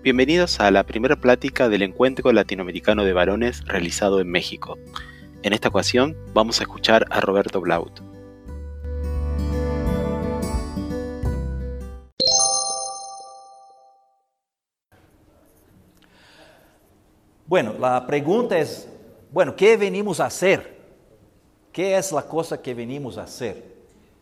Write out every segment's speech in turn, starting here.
Bienvenidos a la primera plática del Encuentro Latinoamericano de Varones realizado en México. En esta ocasión vamos a escuchar a Roberto Blaut. Bueno, la pregunta es, ¿qué venimos a hacer? ¿Qué es la cosa que venimos a hacer?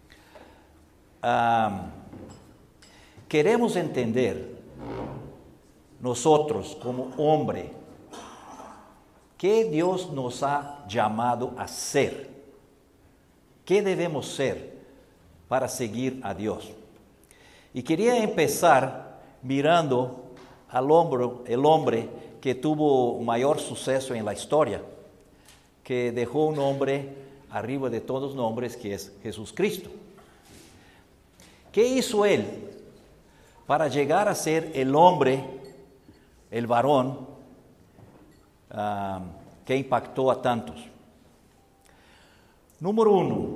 Queremos entender nosotros como hombre, ¿qué Dios nos ha llamado a ser? ¿Qué debemos ser para seguir a Dios? Y quería empezar mirando el hombre que tuvo mayor suceso en la historia, que dejó un nombre arriba de todos los nombres, que es Jesucristo. ¿Qué hizo Él para llegar a ser el hombre, el varón, que impactó a tantos? Número 1.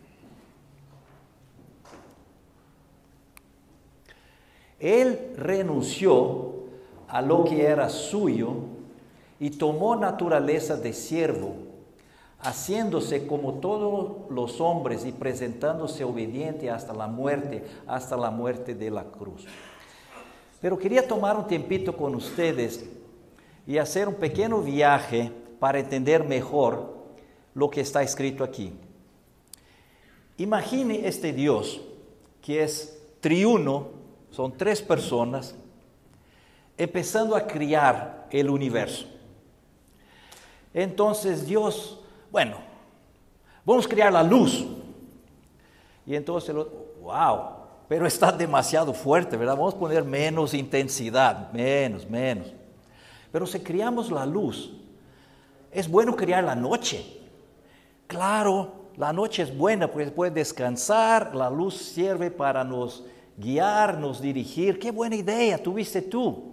Él renunció a lo que era suyo y tomó naturaleza de siervo, haciéndose como todos los hombres y presentándose obediente hasta la muerte de la cruz. Pero quería tomar un tiempito con ustedes y hacer un pequeño viaje para entender mejor lo que está escrito aquí. Imagine este Dios que es triuno, son 3 personas, empezando a crear el universo. Entonces Dios, vamos a crear la luz. Y entonces, pero está demasiado fuerte, ¿verdad? Vamos a poner menos intensidad, menos. Pero si creamos la luz, es bueno crear la noche. Claro, la noche es buena, porque puede descansar, la luz sirve para nos guiar, nos dirigir. ¡Qué buena idea tuviste tú!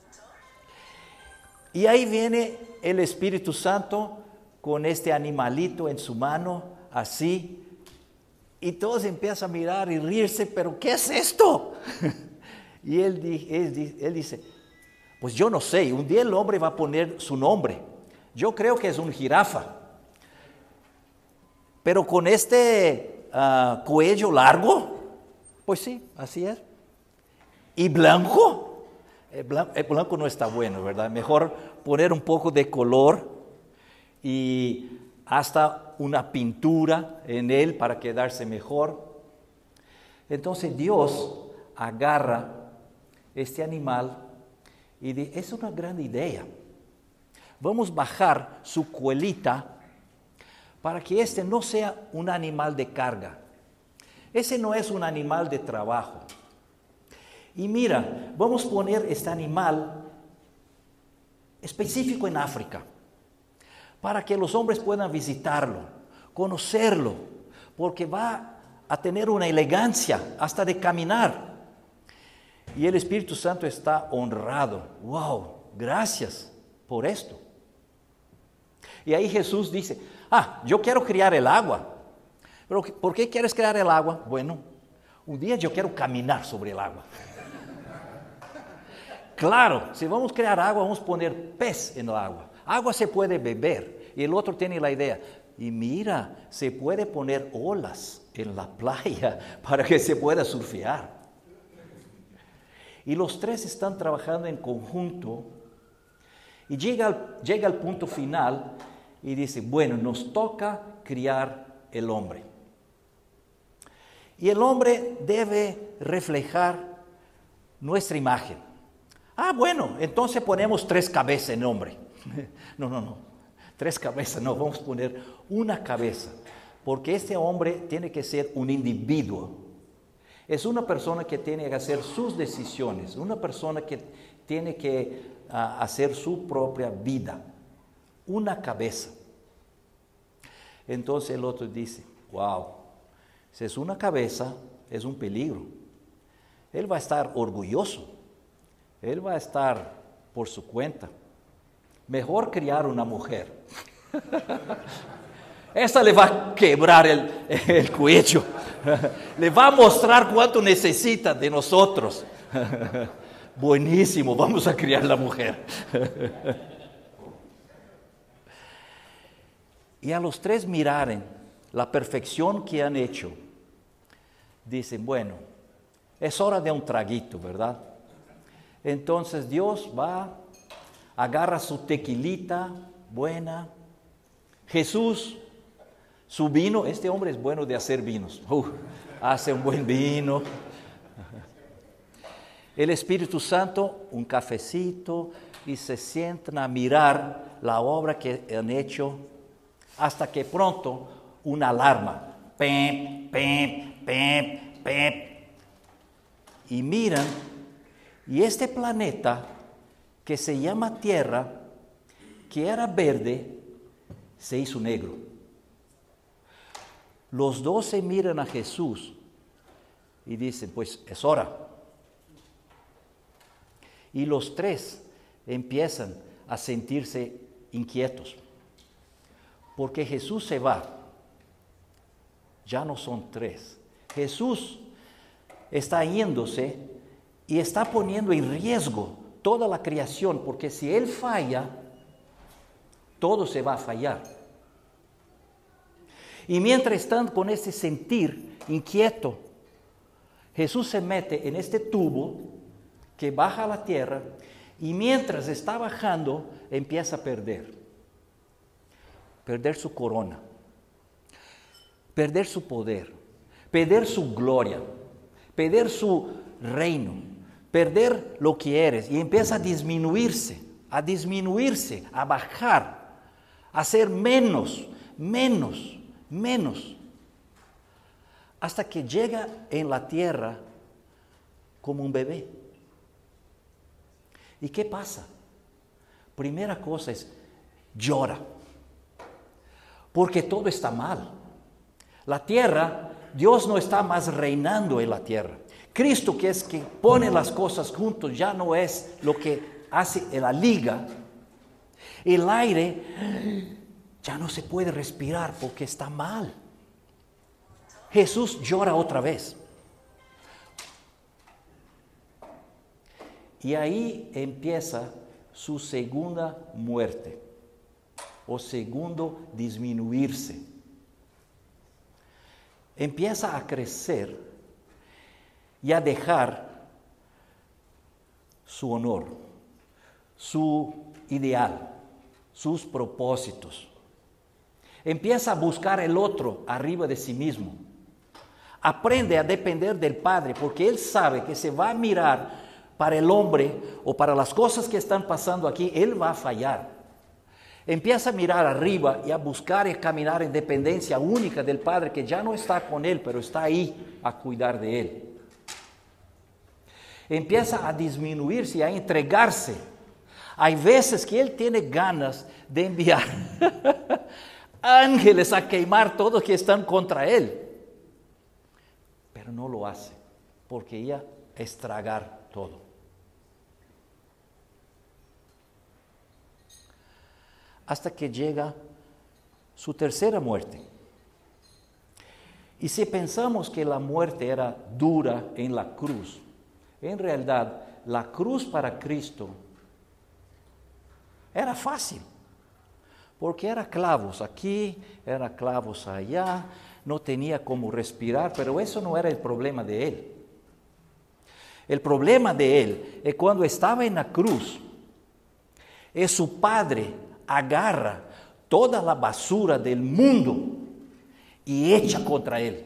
Y ahí viene el Espíritu Santo con este animalito en su mano, así, y todos empiezan a mirar y reírse, pero ¿qué es esto? Y él dice, pues yo no sé, un día el hombre va a poner su nombre. Yo creo que es un jirafa, pero con este cuello largo, pues sí, así es. ¿Y blanco? El blanco no está bueno, ¿verdad? Mejor poner un poco de color y hasta una pintura en él para quedarse mejor. Entonces Dios agarra este animal y dice, es una gran idea. Vamos a bajar su colita para que este no sea un animal de carga. Ese no es un animal de trabajo. Y mira, vamos a poner este animal específico en África, para que los hombres puedan visitarlo, conocerlo, porque va a tener una elegancia hasta de caminar. Y el Espíritu Santo está honrado. ¡Wow! Gracias por esto. Y ahí Jesús dice, yo quiero criar el agua. ¿Pero por qué quieres crear el agua? Bueno, un día yo quiero caminar sobre el agua. Claro, si vamos a crear agua, vamos a poner pez en el agua. Agua se puede beber. Y el otro tiene la idea. Y mira, se puede poner olas en la playa para que se pueda surfear. Y los 3 están trabajando en conjunto. Y llega al punto final y dice, nos toca criar el hombre. Y el hombre debe reflejar nuestra imagen. Entonces ponemos 3 cabezas en hombre. No. 3 cabezas, no, vamos a poner una cabeza. Porque este hombre tiene que ser un individuo. Es una persona que tiene que hacer sus decisiones. Una persona que tiene que hacer su propia vida. Una cabeza. Entonces el otro dice, si es una cabeza, es un peligro. Él va a estar orgulloso. Él va a estar por su cuenta. Mejor criar una mujer. Esa le va a quebrar el cuello. Le va a mostrar cuánto necesita de nosotros. buenísimo, vamos a criar la mujer. Y a los tres miraren la perfección que han hecho, dicen, bueno, es hora de un traguito, ¿verdad? Entonces Dios va, agarra su tequilita buena. Jesús, su vino, este hombre es bueno de hacer vinos. Hace un buen vino. El Espíritu Santo, un cafecito, y se sientan a mirar la obra que han hecho, hasta que pronto una alarma. Pem, pem, pem, pem. Y miran, y este planeta que se llama Tierra, que era verde, se hizo negro. Los 12 miran a Jesús y dicen, pues es hora. Y los tres empiezan a sentirse inquietos, porque Jesús se va. Ya no son tres. Jesús está yéndose y está poniendo en riesgo toda la creación, porque si Él falla, todo se va a fallar. Y mientras están con ese sentir inquieto, Jesús se mete en este tubo que baja a la tierra, y mientras está bajando, empieza a perder su corona, perder su poder, perder su gloria, perder su reino, perder lo que eres, y empieza a disminuirse, a bajar, a ser menos, hasta que llega en la tierra como un bebé. ¿Y qué pasa? Primera cosa es, llora, porque todo está mal. La tierra, Dios no está más reinando en la tierra. Cristo, que es que pone las cosas juntos, ya no es lo que hace en la liga. El aire ya no se puede respirar porque está mal. Jesús llora otra vez. Y ahí empieza su segunda muerte, o segundo disminuirse. Empieza a crecer y a dejar su honor, su ideal, sus propósitos. Empieza a buscar el otro arriba de sí mismo. Aprende a depender del Padre, porque Él sabe que se va a mirar para el hombre o para las cosas que están pasando aquí, Él va a fallar. Empieza a mirar arriba y a buscar y a caminar en dependencia única del Padre, que ya no está con Él, pero está ahí a cuidar de Él. Empieza a disminuirse y a entregarse. Hay veces que Él tiene ganas de enviar ángeles a quemar todos que están contra Él, pero no lo hace, porque ella es tragar todo. Hasta que llega su tercera muerte. Y si pensamos que la muerte era dura en la cruz, en realidad la cruz para Cristo era fácil, porque era clavos aquí, era clavos allá, no tenía cómo respirar, pero eso no era el problema de Él. El problema de Él es cuando estaba en la cruz, es su Padre agarra toda la basura del mundo y echa contra Él.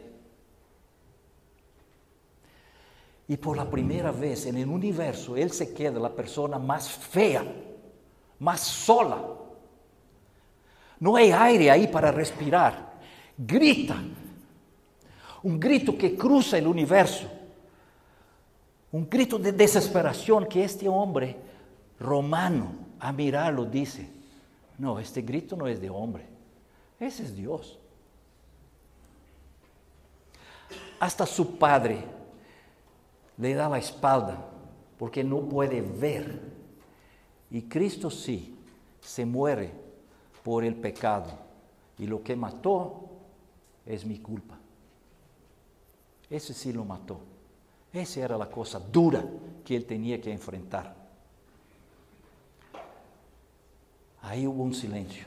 Y por la primera vez en el universo, Él se queda la persona más fea, más sola. No hay aire ahí para respirar. Grita. Un grito que cruza el universo. Un grito de desesperación que este hombre romano, a mirarlo, dice, no, este grito no es de hombre, ese es Dios. Hasta su Padre le da la espalda porque no puede ver. Y Cristo sí se muere por el pecado. Y lo que mató es mi culpa. Ese sí lo mató. Esa era la cosa dura que él tenía que enfrentar. Ahí hubo un silencio.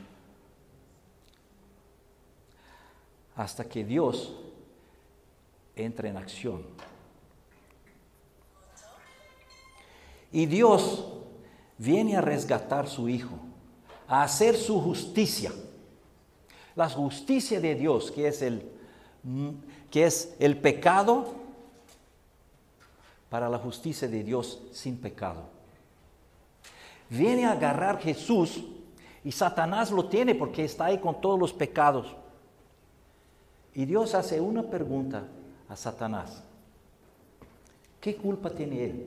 Hasta que Dios entra en acción. Y Dios viene a resgatar a su Hijo, a hacer su justicia. La justicia de Dios, que es el pecado, para la justicia de Dios sin pecado. Viene a agarrar a Jesús y Satanás lo tiene porque está ahí con todos los pecados. Y Dios hace una pregunta a Satanás. ¿Qué culpa tiene él?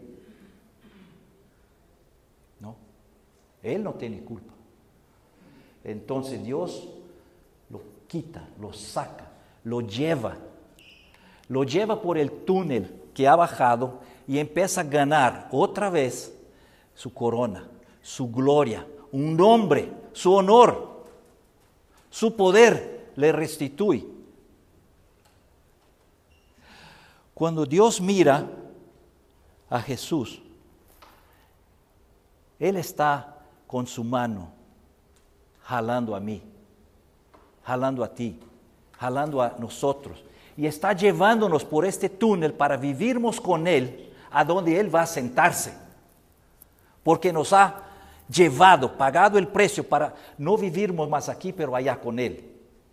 No, él no tiene culpa. Entonces Dios lo quita, lo saca, lo lleva por el túnel que ha bajado y empieza a ganar otra vez su corona, su gloria, un nombre, su honor, su poder le restituye. Cuando Dios mira a Jesús, Él está con su mano jalando a mí, jalando a ti, jalando a nosotros. Y está llevándonos por este túnel para vivirmos con Él, a donde Él va a sentarse. Porque nos ha llevado, pagado el precio para no vivirmos más aquí, pero allá con Él.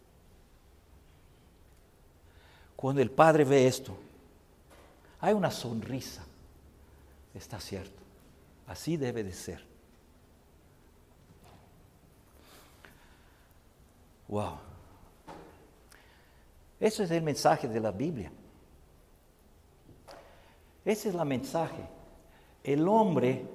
Cuando el Padre ve esto, hay una sonrisa. Está cierto, así debe de ser. Wow. Ese es el mensaje de la Biblia. Ese es el mensaje. El hombre,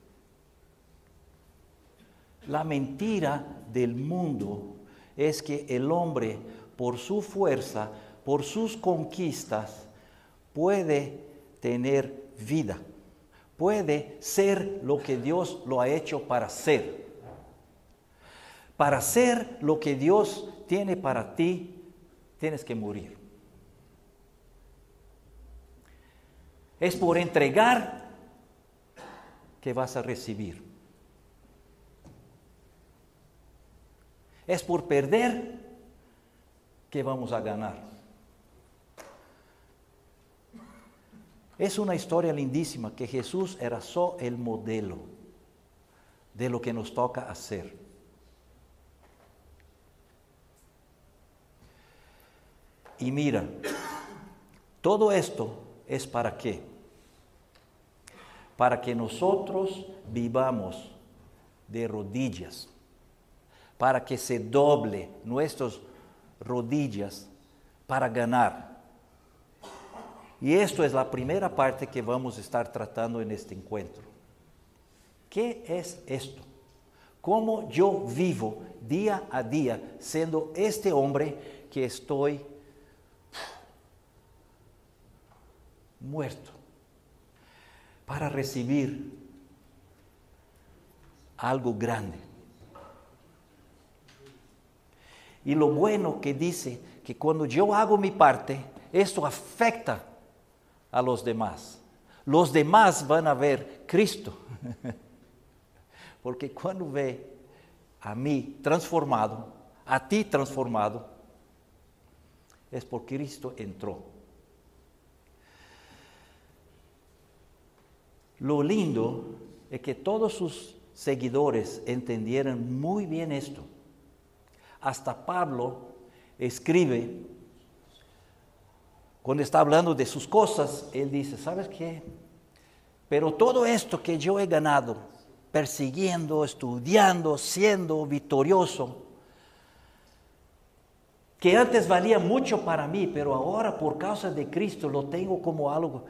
la mentira del mundo es que el hombre, por su fuerza, por sus conquistas, puede tener vida. Puede ser lo que Dios lo ha hecho para ser. Para ser lo que Dios tiene para ti, tienes que morir. Es por entregar que vas a recibir. Es por perder que vamos a ganar. Es una historia lindísima que Jesús era solo el modelo de lo que nos toca hacer. Y mira, todo esto es ¿para qué? Para que nosotros vivamos de rodillas, para que se doble nuestras rodillas para ganar. Y esto es la primera parte que vamos a estar tratando en este encuentro. ¿Qué es esto? ¿Cómo yo vivo día a día siendo este hombre que estoy muerto para recibir algo grande? Y lo bueno que dice que cuando yo hago mi parte, esto afecta a los demás. Los demás van a ver Cristo. Porque cuando ve a mí transformado, a ti transformado, es porque Cristo entró. Lo lindo es que todos sus seguidores entendieron muy bien esto. Hasta Pablo escribe, cuando está hablando de sus cosas, él dice, ¿sabes qué? Pero todo esto que yo he ganado, persiguiendo, estudiando, siendo victorioso, que antes valía mucho para mí, pero ahora por causa de Cristo lo tengo como algo,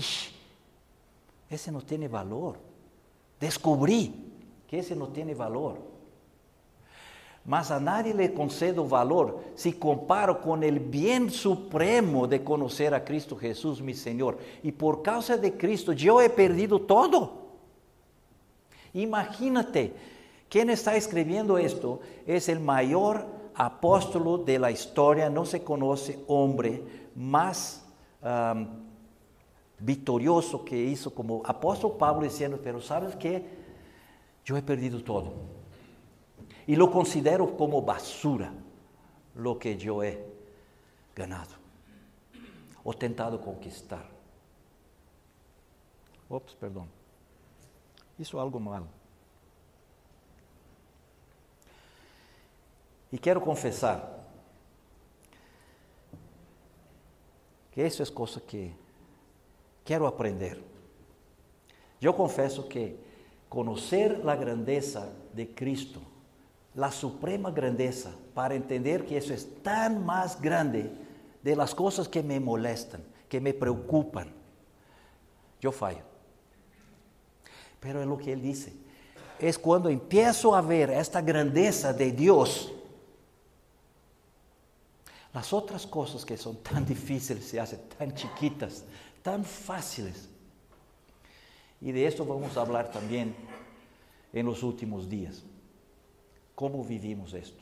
ese no tiene valor. Descubrí que ese no tiene valor. Mas a nadie le concedo valor si comparo con el bien supremo de conocer a Cristo Jesús, mi Señor. Y por causa de Cristo yo he perdido todo. Imagínate, quien está escribiendo esto es el mayor apóstol de la historia. No se conoce hombre más victorioso que hizo como apóstol Pablo diciendo, pero ¿sabes qué? Yo he perdido todo. Y lo considero como basura lo que yo he ganado o tentado conquistar. Ops, perdón. Hizo algo mal. Y quiero confesar que eso es cosa que quiero aprender. Yo confieso que conocer la grandeza de Cristo, la suprema grandeza, para entender que eso es tan más grande de las cosas que me molestan, que me preocupan, yo fallo. Pero es lo que él dice, es cuando empiezo a ver esta grandeza de Dios, las otras cosas que son tan difíciles se hacen tan chiquitas, tan fáciles. Y de esto vamos a hablar también en los últimos días. ¿Cómo vivimos esto?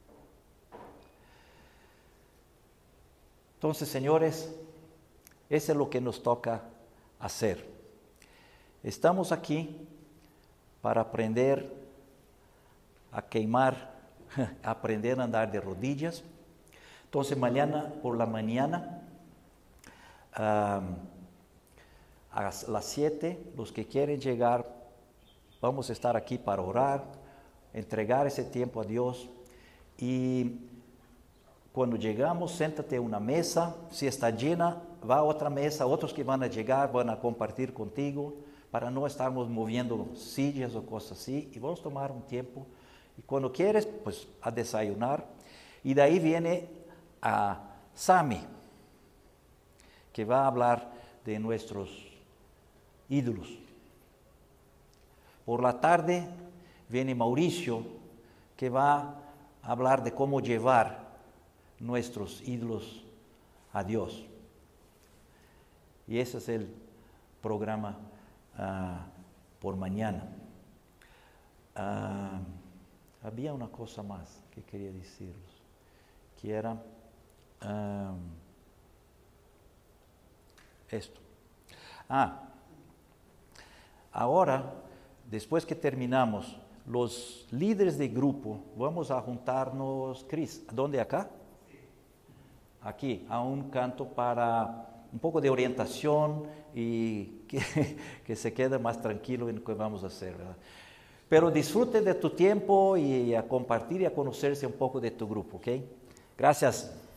Entonces, señores, eso es lo que nos toca hacer. Estamos aquí para aprender a quemar, aprender a andar de rodillas. Entonces, mañana por la mañana, a las 7, los que quieren llegar, vamos a estar aquí para orar, entregar ese tiempo a Dios. Y cuando llegamos, siéntate a una mesa. Si está llena, va a otra mesa. Otros que van a llegar van a compartir contigo para no estarnos moviendo sillas o cosas así. Y vamos a tomar un tiempo. Y cuando quieres, pues a desayunar. Y de ahí viene a Sami, que va a hablar de nuestros ídolos. Por la tarde viene Mauricio, que va a hablar de cómo llevar nuestros ídolos a Dios. Y ese es el programa por mañana. Había una cosa más que quería deciros, que era esto. Ahora, después que terminamos, los líderes de grupo, vamos a juntarnos, Cris, ¿dónde acá? Aquí, a un canto para un poco de orientación y que se quede más tranquilo en lo que vamos a hacer, ¿verdad? Pero disfrute de tu tiempo y a compartir y a conocerse un poco de tu grupo, ¿ok? Gracias.